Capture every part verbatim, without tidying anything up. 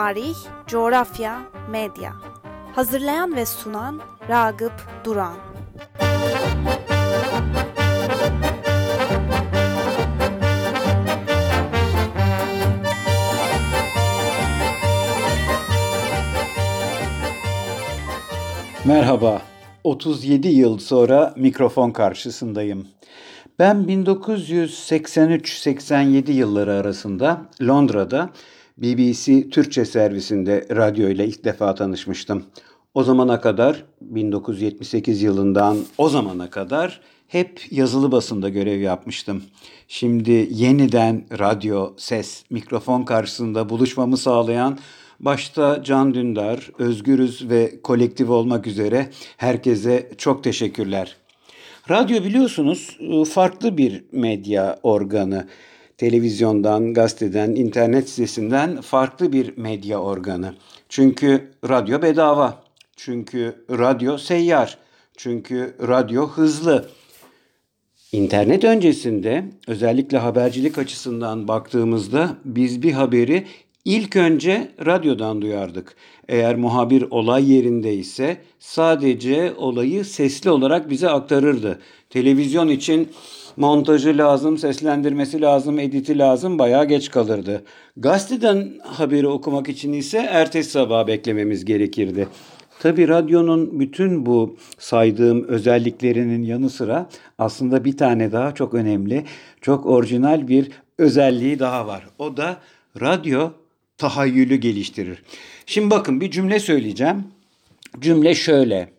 Tarih, coğrafya, medya. Hazırlayan ve sunan Ragıp Duran. Merhaba, otuz yedi yıl sonra mikrofon karşısındayım. Ben bin dokuz yüz seksen üç seksen yedi yılları arasında Londra'da B B C Türkçe servisinde radyo ile ilk defa tanışmıştım. O zamana kadar, bin dokuz yüz yetmiş sekiz yılından o zamana kadar hep yazılı basında görev yapmıştım. Şimdi yeniden radyo, ses, mikrofon karşısında buluşmamı sağlayan başta Can Dündar, Özgürüz ve Kolektif olmak üzere herkese çok teşekkürler. Radyo biliyorsunuz farklı bir medya organı. Televizyondan, gazeteden, internet sitesinden farklı bir medya organı. Çünkü radyo bedava. Çünkü radyo seyyar. Çünkü radyo hızlı. İnternet öncesinde özellikle habercilik açısından baktığımızda biz bir haberi İlk önce radyodan duyardık. Eğer muhabir olay yerinde ise sadece olayı sesli olarak bize aktarırdı. Televizyon için montajı lazım, seslendirmesi lazım, editi lazım, bayağı geç kalırdı. Gazeteden haberi okumak için ise ertesi sabah beklememiz gerekirdi. Tabii radyonun bütün bu saydığım özelliklerinin yanı sıra aslında bir tane daha çok önemli, çok orijinal bir özelliği daha var. O da radyo tahayyülü geliştirir. Şimdi bakın bir cümle söyleyeceğim. Cümle şöyle.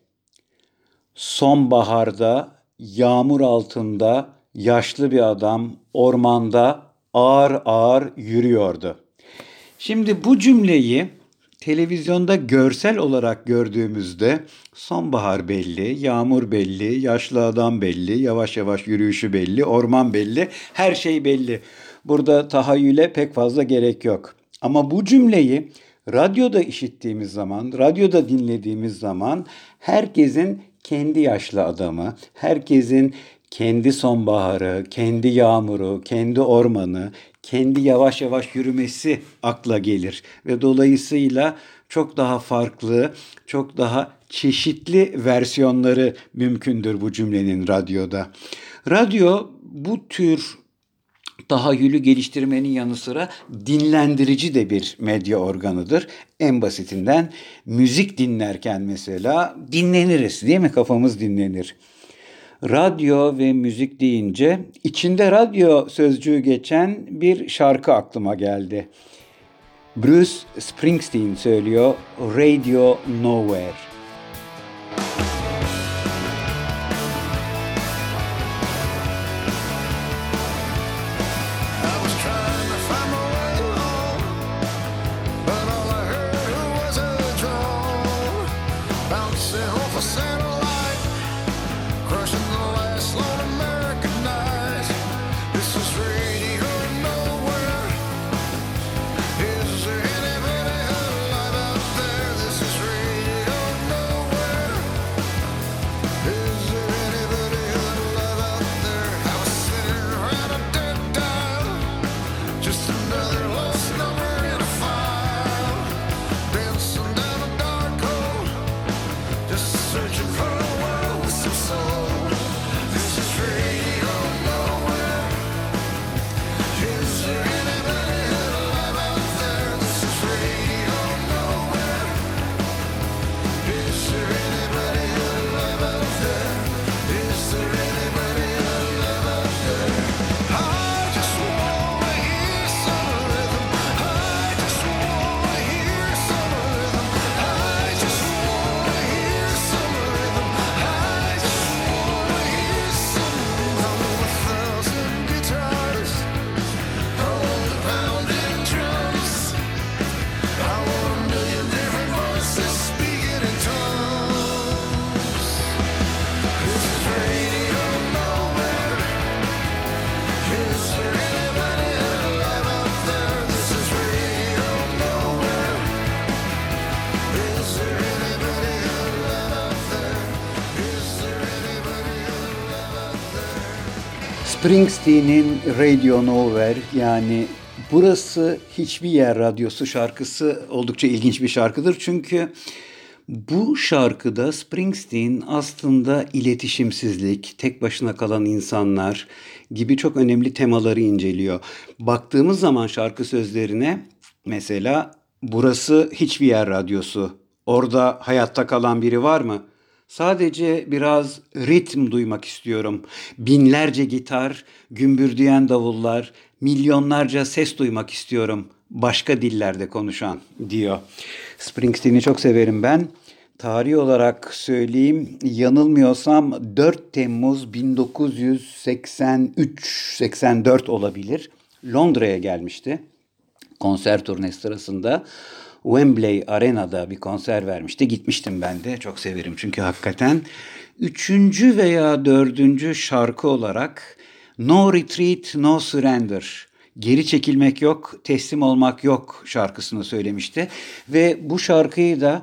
Sonbaharda, yağmur altında yaşlı bir adam ormanda ağır ağır yürüyordu. Şimdi bu cümleyi televizyonda görsel olarak gördüğümüzde sonbahar belli, yağmur belli, yaşlı adam belli, yavaş yavaş yürüyüşü belli, orman belli, her şey belli. Burada tahayyüle pek fazla gerek yok. Ama bu cümleyi radyoda işittiğimiz zaman, radyoda dinlediğimiz zaman herkesin kendi yaşlı adamı, herkesin kendi sonbaharı, kendi yağmuru, kendi ormanı, kendi yavaş yavaş yürümesi akla gelir. Ve dolayısıyla çok daha farklı, çok daha çeşitli versiyonları mümkündür bu cümlenin radyoda. Radyo bu tür tahayyülü geliştirmenin yanı sıra dinlendirici de bir medya organıdır. En basitinden müzik dinlerken mesela dinleniriz değil mi? Kafamız dinlenir. Radyo ve müzik deyince içinde radyo sözcüğü geçen bir şarkı aklıma geldi. Bruce Springsteen söylüyor, Radio Nowhere. Springsteen'in Radio Nowhere yani Burası Hiçbir Yer Radyosu şarkısı oldukça ilginç bir şarkıdır. Çünkü bu şarkıda Springsteen aslında iletişimsizlik, tek başına kalan insanlar gibi çok önemli temaları inceliyor. Baktığımız zaman şarkı sözlerine mesela burası Hiçbir Yer Radyosu. Orada hayatta kalan biri var mı? Sadece biraz ritim duymak istiyorum. Binlerce gitar, gümbürdüyen davullar, milyonlarca ses duymak istiyorum. Başka dillerde konuşan diyor. Springsteen'i çok severim ben. Tarih olarak söyleyeyim, yanılmıyorsam dört Temmuz bin dokuz yüz seksen üç seksen dört olabilir. Londra'ya gelmişti. Konser turnesi sırasında Wembley Arena'da bir konser vermişti. Gitmiştim ben de. Çok severim çünkü hakikaten. Üçüncü veya dördüncü şarkı olarak No Retreat, No Surrender. Geri çekilmek yok, teslim olmak yok şarkısını söylemişti. Ve bu şarkıyı da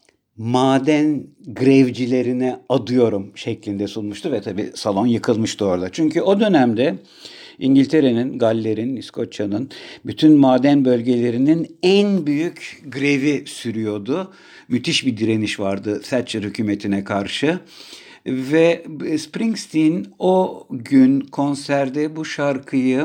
maden grevcilerine adıyorum şeklinde sunmuştu ve tabii salon yıkılmıştı orada. Çünkü o dönemde İngiltere'nin, Galler'in, İskoçya'nın bütün maden bölgelerinin en büyük grevi sürüyordu. Müthiş bir direniş vardı Thatcher hükümetine karşı. Ve Springsteen o gün konserde bu şarkıyı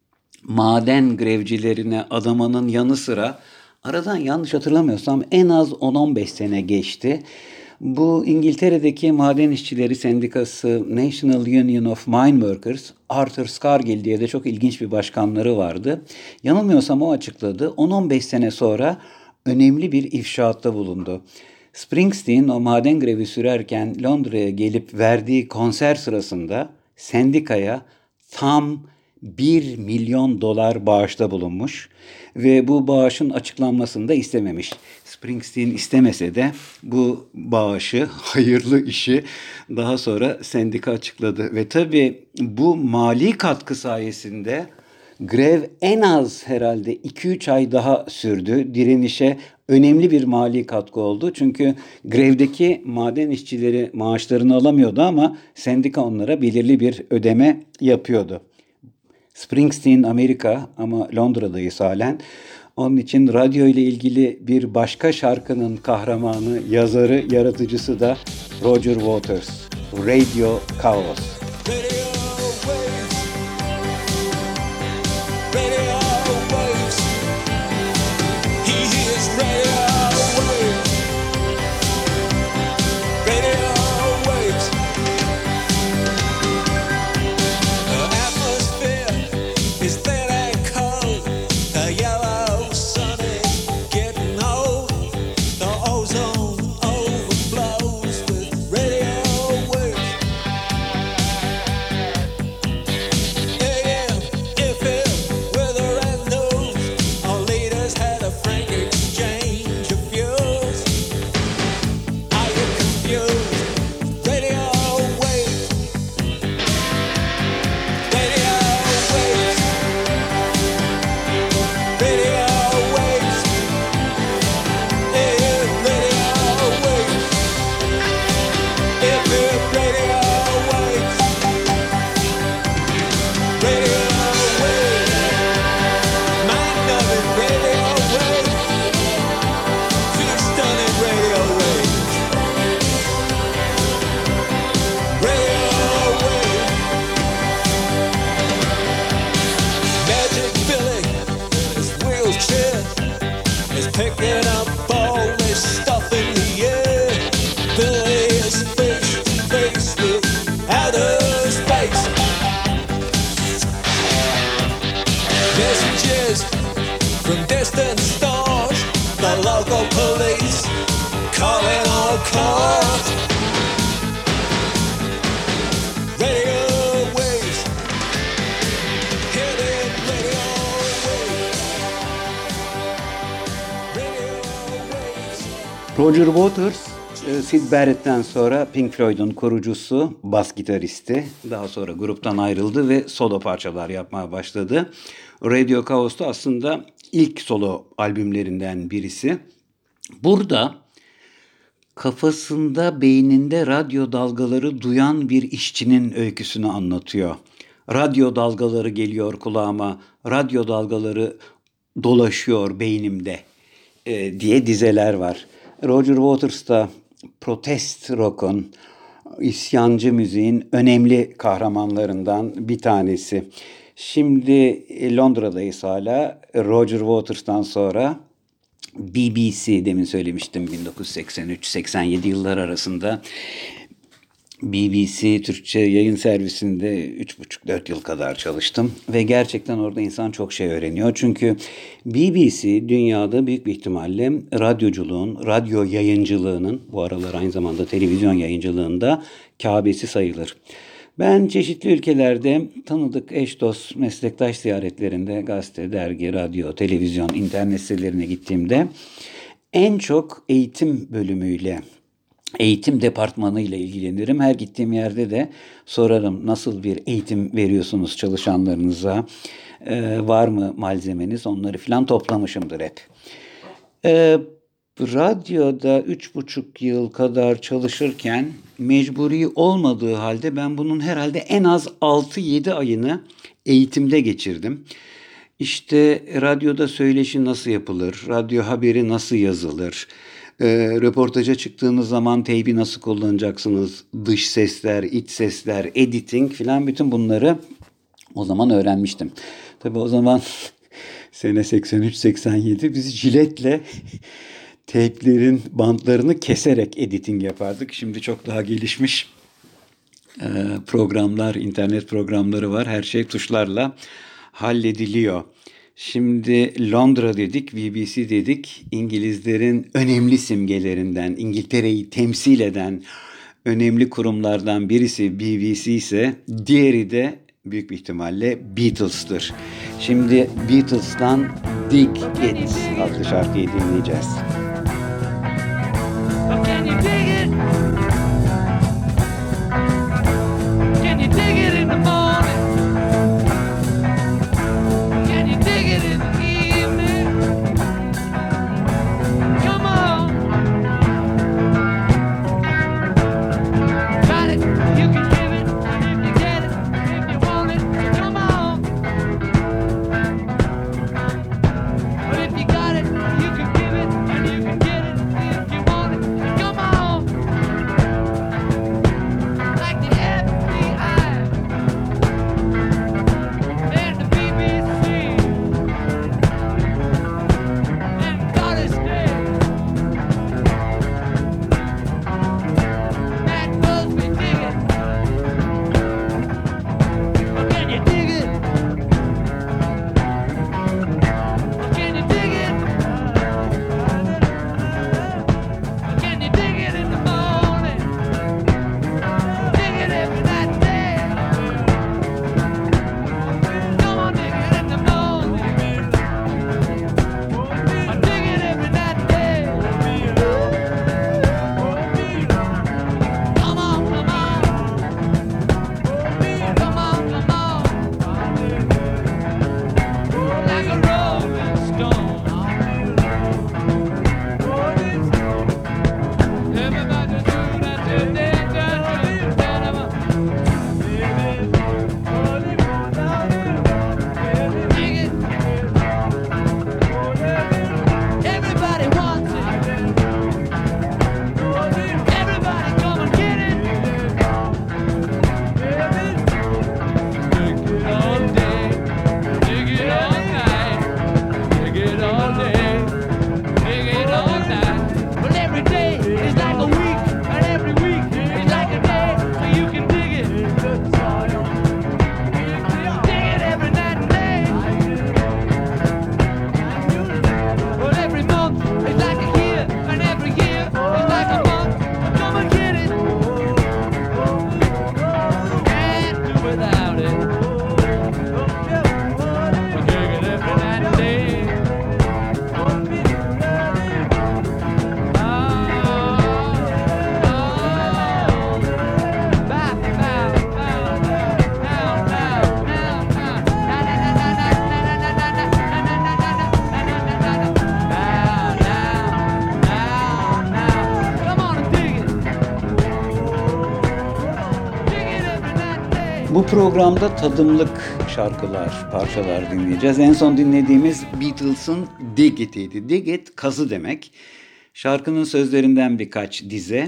maden grevcilerine adamanın yanı sıra aradan yanlış hatırlamıyorsam en az on on beş sene geçti. Bu İngiltere'deki Maden İşçileri Sendikası National Union of Mine Workers, Arthur Scargill diye de çok ilginç bir başkanları vardı. Yanılmıyorsam o açıkladı. on on beş sene sonra önemli bir ifşaatta bulundu. Springsteen o maden grevi sürerken Londra'ya gelip verdiği konser sırasında sendikaya tam bir milyon dolar bağışta bulunmuş ve bu bağışın açıklanmasını da istememiş. Springsteen istemese de bu bağışı, hayırlı işi daha sonra sendika açıkladı. Ve tabii bu mali katkı sayesinde grev en az herhalde iki üç ay daha sürdü. Direnişe önemli bir mali katkı oldu. Çünkü grevdeki maden işçileri maaşlarını alamıyordu ama sendika onlara belirli bir ödeme yapıyordu. Springsteen Amerika ama Londra'dayız halen. Onun için radyo ile ilgili bir başka şarkının kahramanı, yazarı, yaratıcısı da Roger Waters. Radio Chaos. Radio waves, radio waves. He hears radio waves, radio waves. The atmosphere is thin and cold. The yellow sun is getting old. The ozone overflows with radio waves. A M, F M, weather and news. Our leaders had a frank exchange of views. Are you confused? Radio waves, radio waves, radio waves, A M radio waves, F M radio waves. Radio waves, mind-numbing radio waves, feel-stunning radio waves, radio waves, Magic Billy, his wheelchair is picking up all this stuff in the air. Billy is face to face with outer space. Messages from distant stars, the local police calling all cars. Radio waves, hitting radio waves, radio waves. Roger Waters, e, Syd Barrett'ten sonra Pink Floyd'un kurucusu, bas gitaristi. Daha sonra gruptan ayrıldı ve solo parçalar yapmaya başladı. Radio Chaos'ta aslında ilk solo albümlerinden birisi. Burada kafasında, beyninde radyo dalgaları duyan bir işçinin öyküsünü anlatıyor. Radyo dalgaları geliyor kulağıma, radyo dalgaları dolaşıyor beynimde e, diye dizeler var. Roger Waters da protest rock'un, isyancı müziğin önemli kahramanlarından bir tanesi. Şimdi Londra'dayız hala. Roger Waters'tan sonra B B C, demin söylemiştim, bin dokuz yüz seksen üç seksen yedi yıllar arasında B B C Türkçe yayın servisinde üç buçuk dört yıl kadar çalıştım ve gerçekten orada insan çok şey öğreniyor. Çünkü B B C dünyada büyük bir ihtimalle radyoculuğun, radyo yayıncılığının, bu aralar aynı zamanda televizyon yayıncılığında Kâbesi sayılır. Ben çeşitli ülkelerde tanıdık eş dost meslektaş ziyaretlerinde gazete, dergi, radyo, televizyon, internet sitelerine gittiğimde en çok eğitim bölümüyle, eğitim departmanı ile ilgilenirim. Her gittiğim yerde de sorarım, nasıl bir eğitim veriyorsunuz çalışanlarınıza, ee, var mı malzemeniz, onları filan toplamışımdır hep. Ee, Radyoda üç buçuk yıl kadar çalışırken mecburi olmadığı halde ben bunun herhalde en az altı yedi ayını eğitimde geçirdim. İşte radyoda söyleşi nasıl yapılır, radyo haberi nasıl yazılır, e, röportaja çıktığınız zaman teybi nasıl kullanacaksınız, dış sesler, iç sesler, editing filan, bütün bunları o zaman öğrenmiştim. Tabii o zaman sene seksen üç seksen yedi biz jiletle teyplerin bantlarını keserek editing yapardık. Şimdi çok daha gelişmiş e, programlar, internet programları var. Her şey tuşlarla hallediliyor. Şimdi Londra dedik, B B C dedik. İngilizlerin önemli simgelerinden, İngiltere'yi temsil eden önemli kurumlardan birisi B B C ise diğeri de büyük bir ihtimalle Beatles'tır. Şimdi Beatles'tan Dig It adlı şarkıyı dinleyeceğiz. Can you dig it? Can you dig it in the morning? Can you dig it in the evening? Come on. Got it, you can give it, and if you get it, if you want it, come on. But if you got it, you can give it, and you Bu programda tadımlık şarkılar, parçalar dinleyeceğiz. En son dinlediğimiz Beatles'ın Dig It'iydi. Dig It, kazı demek. Şarkının sözlerinden birkaç dize.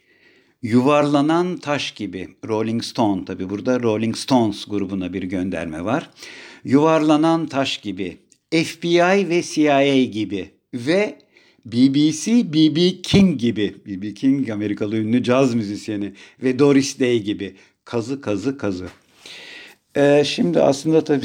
Yuvarlanan taş gibi, Rolling Stone, tabi burada Rolling Stones grubuna bir gönderme var. Yuvarlanan taş gibi, F B I ve C I A gibi ve B B C, B B King gibi, B B King Amerikalı ünlü caz müzisyeni ve Doris Day gibi, kazı kazı kazı. Ee, şimdi aslında tabii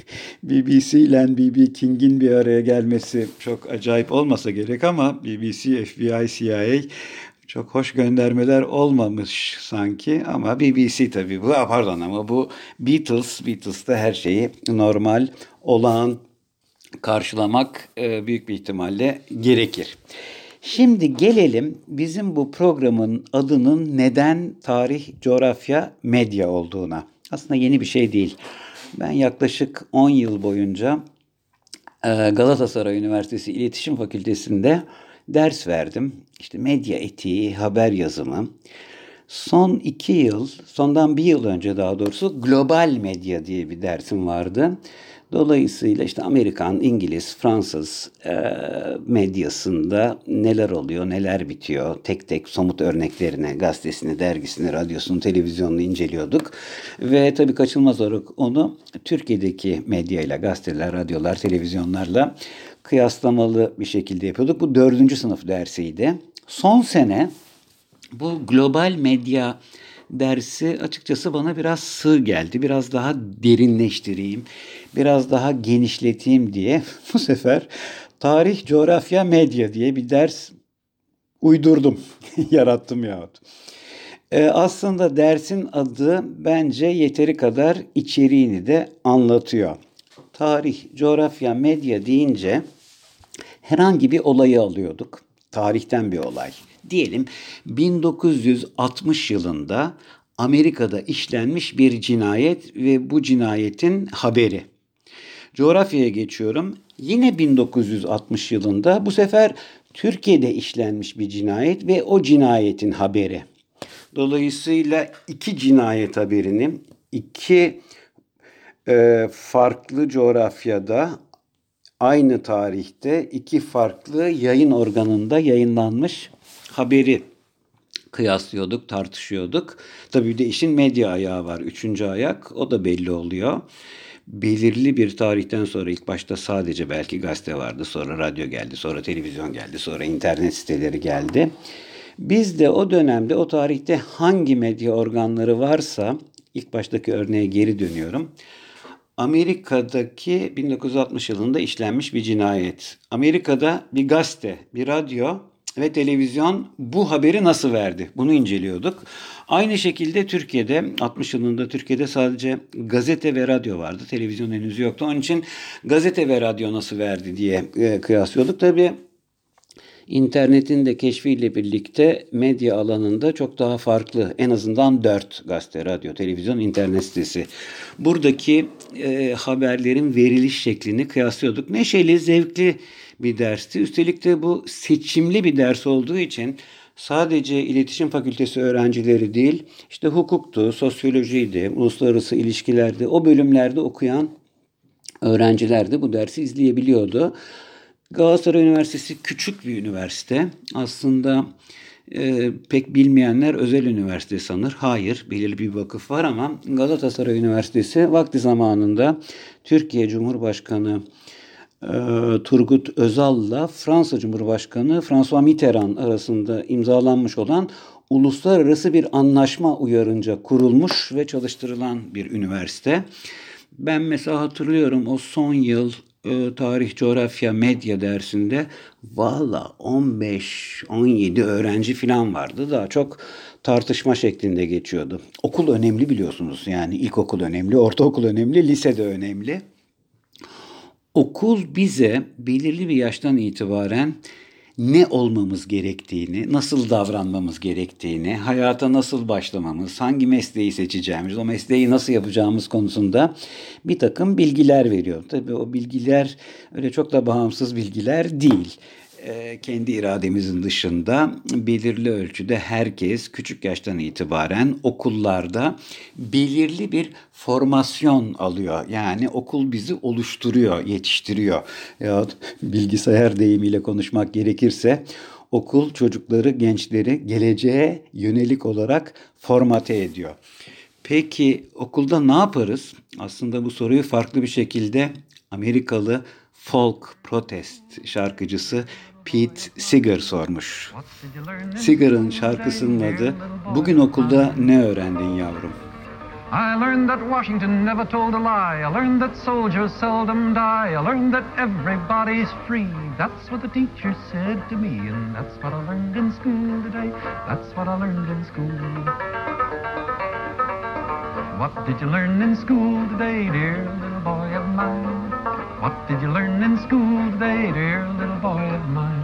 B B C ile B B King'in bir araya gelmesi çok acayip olmasa gerek ama B B C, F B I, C I A çok hoş göndermeler olmamış sanki ama B B C tabii bu, pardon ama bu Beatles, Beatles'ta her şeyi normal, olağan karşılamak e, büyük bir ihtimalle gerekir. Şimdi gelelim bizim bu programın adının neden tarih, coğrafya, medya olduğuna. Aslında yeni bir şey değil. Ben yaklaşık on yıl boyunca e, Galatasaray Üniversitesi İletişim Fakültesi'nde ders verdim. İşte medya etiği, haber yazımı. Son iki yıl, sondan bir yıl önce daha doğrusu global medya diye bir dersim vardı. Dolayısıyla işte Amerikan, İngiliz, Fransız e, medyasında neler oluyor, neler bitiyor, tek tek somut örneklerine, gazetesini, dergisini, radyosunu, televizyonunu inceliyorduk. Ve tabii kaçınılmaz olarak onu Türkiye'deki medyayla, gazeteler, radyolar, televizyonlarla kıyaslamalı bir şekilde yapıyorduk. Bu dördüncü sınıf dersiydi. Son sene bu global medya dersi açıkçası bana biraz sığ geldi. Biraz daha derinleştireyim, biraz daha genişleteyim diye bu sefer tarih, coğrafya, medya diye bir ders uydurdum, yarattım yahut. Ee, aslında dersin adı bence yeteri kadar içeriğini de anlatıyor. Tarih, coğrafya, medya deyince herhangi bir olayı alıyorduk. Tarihten bir olay. Diyelim bin dokuz yüz altmış yılında Amerika'da işlenmiş bir cinayet ve bu cinayetin haberi. Coğrafyaya geçiyorum. Yine bin dokuz yüz altmış yılında bu sefer Türkiye'de işlenmiş bir cinayet ve o cinayetin haberi. Dolayısıyla iki cinayet haberini iki e, farklı coğrafyada aynı tarihte iki farklı yayın organında yayınlanmış haberi kıyaslıyorduk, tartışıyorduk. Tabii bir de işin medya ayağı var. Üçüncü ayak, o da belli oluyor. Belirli bir tarihten sonra ilk başta sadece belki gazete vardı. Sonra radyo geldi, sonra televizyon geldi, sonra internet siteleri geldi. Biz de o dönemde, o tarihte hangi medya organları varsa, ilk baştaki örneğe geri dönüyorum. Amerika'daki bin dokuz yüz altmış yılında işlenmiş bir cinayet. Amerika'da bir gazete, bir radyo ve televizyon bu haberi nasıl verdi? Bunu inceliyorduk. Aynı şekilde Türkiye'de, altmış yılında Türkiye'de sadece gazete ve radyo vardı. Televizyon henüz yoktu. Onun için gazete ve radyo nasıl verdi diye e, kıyaslıyorduk. Tabii İnternetin de keşfiyle birlikte medya alanında çok daha farklı, en azından dört gazete, radyo, televizyon, internet sitesi. Buradaki e, haberlerin veriliş şeklini kıyaslıyorduk. Neşeli, zevkli bir dersti. Üstelik de bu seçimli bir ders olduğu için sadece iletişim fakültesi öğrencileri değil, işte hukuktu, sosyolojiydi, uluslararası ilişkilerdi, o bölümlerde okuyan öğrenciler de bu dersi izleyebiliyordu. Galatasaray Üniversitesi küçük bir üniversite. Aslında e, pek bilmeyenler özel üniversite sanır. Hayır, belirli bir vakıf var ama Galatasaray Üniversitesi vakti zamanında Türkiye Cumhurbaşkanı e, Turgut Özal'la Fransa Cumhurbaşkanı François Mitterrand arasında imzalanmış olan uluslararası bir anlaşma uyarınca kurulmuş ve çalıştırılan bir üniversite. Ben mesela hatırlıyorum o son yıl tarih, coğrafya, medya dersinde valla on beş on yedi öğrenci falan vardı. Daha çok tartışma şeklinde geçiyordu. Okul önemli biliyorsunuz. Yani ilkokul önemli, ortaokul önemli, lise de önemli. Okul bize belirli bir yaştan itibaren ne olmamız gerektiğini, nasıl davranmamız gerektiğini, hayata nasıl başlamamız, hangi mesleği seçeceğimiz, o mesleği nasıl yapacağımız konusunda bir takım bilgiler veriyor. Tabii o bilgiler öyle çok da bağımsız bilgiler değil. e, kendi irademizin dışında belirli ölçüde herkes küçük yaştan itibaren okullarda belirli bir formasyon alıyor. Yani okul bizi oluşturuyor, yetiştiriyor. Yahut bilgisayar deyimiyle konuşmak gerekirse okul çocukları, gençleri geleceğe yönelik olarak formate ediyor. Peki okulda ne yaparız? Aslında bu soruyu farklı bir şekilde Amerikalı folk protest şarkıcısı Pete Seeger sormuş. Seeger'ın şarkısının adı "Bugün okulda ne öğrendin yavrum?" I learned that Washington never told a lie. I learned that soldiers seldom die. I learned that everybody's free. That's what the teacher said to me, and that's what I learned in school today. That's what I learned in school. What did you learn in school today, dear little boy of mine? What did you learn in school today, dear little boy of mine?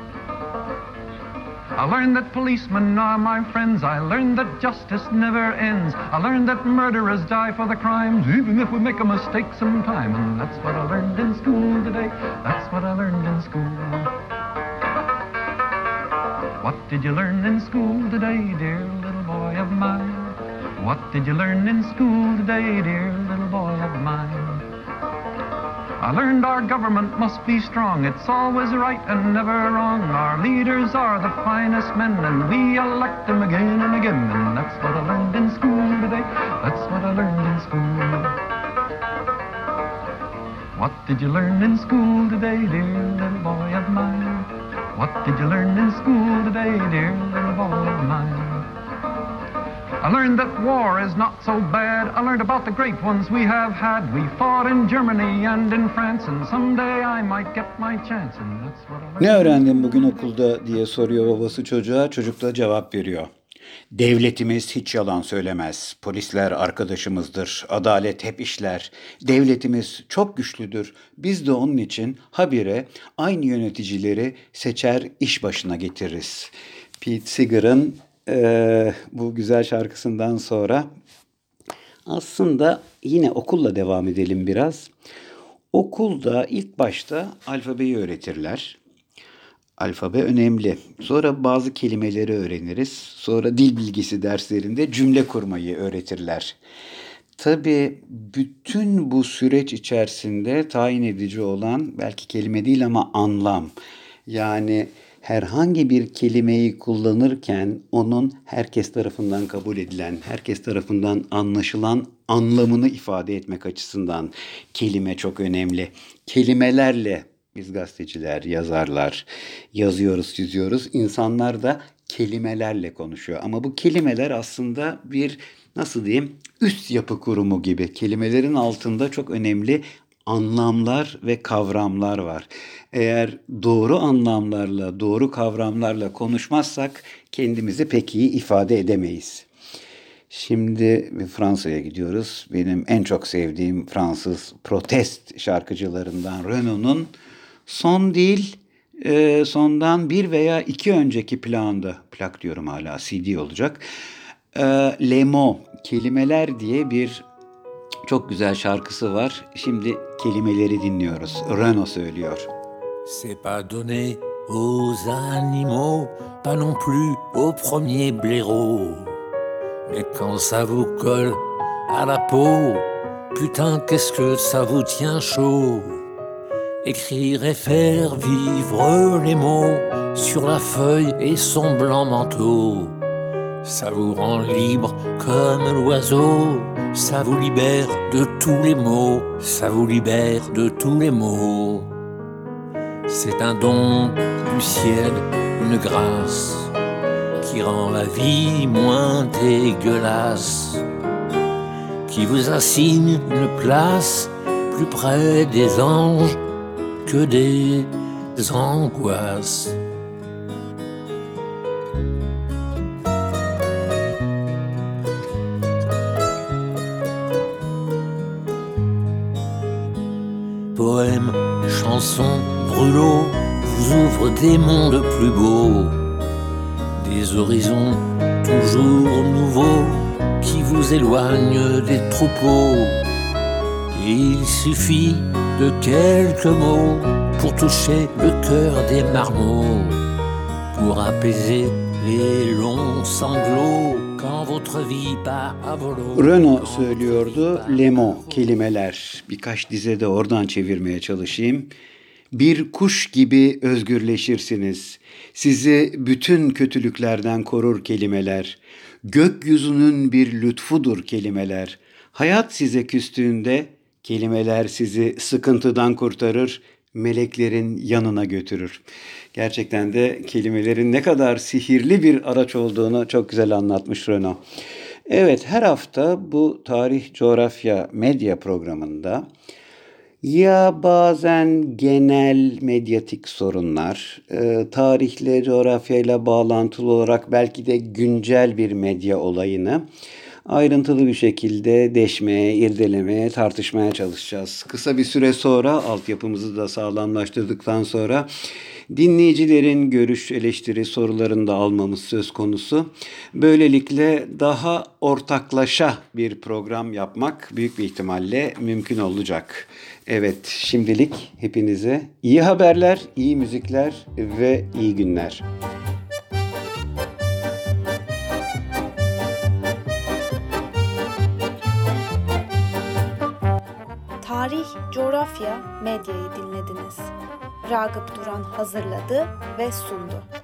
I learned that policemen are my friends. I learned that justice never ends. I learned that murderers die for the crimes, even if we make a mistake sometime. And that's what I learned in school today. That's what I learned in school. What did you learn in school today, dear little boy of mine? What did you learn in school today, dear little boy of mine? I learned our government must be strong. It's always right and never wrong. Our leaders are the finest men, and we elect them again and again. And that's what I learned in school today. That's what I learned in school. What did you learn in school today, dear little boy of mine? What did you learn in school today, dear little boy of mine? I learned that war is not so bad. I learned about the great ones we have had. We fought in Germany and in France, and someday I might get my chance. And that's what I learned. Ne öğrendin bugün okulda diye soruyor babası çocuğa. Çocuk da cevap veriyor. Devletimiz hiç yalan söylemez. Polisler arkadaşımızdır. Adalet hep işler. Devletimiz çok güçlüdür. Biz de onun için habire aynı yöneticileri seçer, iş başına getiririz. Pete Seeger'ın Ee, bu güzel şarkısından sonra aslında yine okulla devam edelim biraz. Okulda ilk başta alfabeyi öğretirler. Alfabe önemli. Sonra bazı kelimeleri öğreniriz. Sonra dil bilgisi derslerinde cümle kurmayı öğretirler. Tabii bütün bu süreç içerisinde tayin edici olan belki kelime değil ama anlam. Yani herhangi bir kelimeyi kullanırken onun herkes tarafından kabul edilen, herkes tarafından anlaşılan anlamını ifade etmek açısından kelime çok önemli. Kelimelerle biz gazeteciler, yazarlar yazıyoruz, çiziyoruz. İnsanlar da kelimelerle konuşuyor. Ama bu kelimeler aslında bir, nasıl diyeyim, üst yapı kurumu gibi. Kelimelerin altında çok önemli anlamlar ve kavramlar var. Eğer doğru anlamlarla, doğru kavramlarla konuşmazsak kendimizi pek iyi ifade edemeyiz. Şimdi Fransa'ya gidiyoruz. Benim en çok sevdiğim Fransız protest şarkıcılarından Renaud'un son değil, e, sondan bir veya iki önceki planda, plak diyorum hala, C D olacak. E, Les mots, kelimeler diye bir çok güzel şarkısı var. Şimdi kelimeleri dinliyoruz. Renaud söylüyor. C'est pas donné aux animaux, pas non plus au premier blaireau. Mais quand ça vous colle à la peau, putain qu'est-ce que ça vous tient chaud. Écrire et faire vivre les mots sur la feuille et son blanc manteau. Ça vous rend libre comme l'oiseau, ça vous libère de tous les maux, ça vous libère de tous les maux. C'est un don du ciel, une grâce qui rend la vie moins dégueulasse, qui vous assigne une place plus près des anges que des angoisses. Poèmes, chansons, brûlots vous ouvrent des mondes plus beaux, des horizons toujours nouveaux qui vous éloignent des troupeaux. Et il suffit de quelques mots pour toucher le cœur des marmots, pour apaiser les longs sanglots quand votre vie part à volo. Renaud söylüyordu, Lemo kelimeler. Birkaç dize de oradan çevirmeye çalışayım. Bir kuş gibi özgürleşirsiniz. Sizi bütün kötülüklerden korur kelimeler. Gökyüzünün bir lütfudur kelimeler. Hayat size küstüğünde kelimeler sizi sıkıntıdan kurtarır, meleklerin yanına götürür. Gerçekten de kelimelerin ne kadar sihirli bir araç olduğunu çok güzel anlatmış Renaud. Evet, her hafta bu tarih, coğrafya, medya programında ya bazen genel medyatik sorunlar, e, tarihle, coğrafyayla bağlantılı olarak belki de güncel bir medya olayını ayrıntılı bir şekilde deşmeye, irdelemeye, tartışmaya çalışacağız. Kısa bir süre sonra, altyapımızı da sağlamlaştırdıktan sonra dinleyicilerin görüş, eleştiri, sorularını da almamız söz konusu. Böylelikle daha ortaklaşa bir program yapmak büyük bir ihtimalle mümkün olacak. Evet, şimdilik hepinize iyi haberler, iyi müzikler ve iyi günler. Tarih, coğrafya, medyayı dinlediniz. Ragıp Duran hazırladı ve sundu.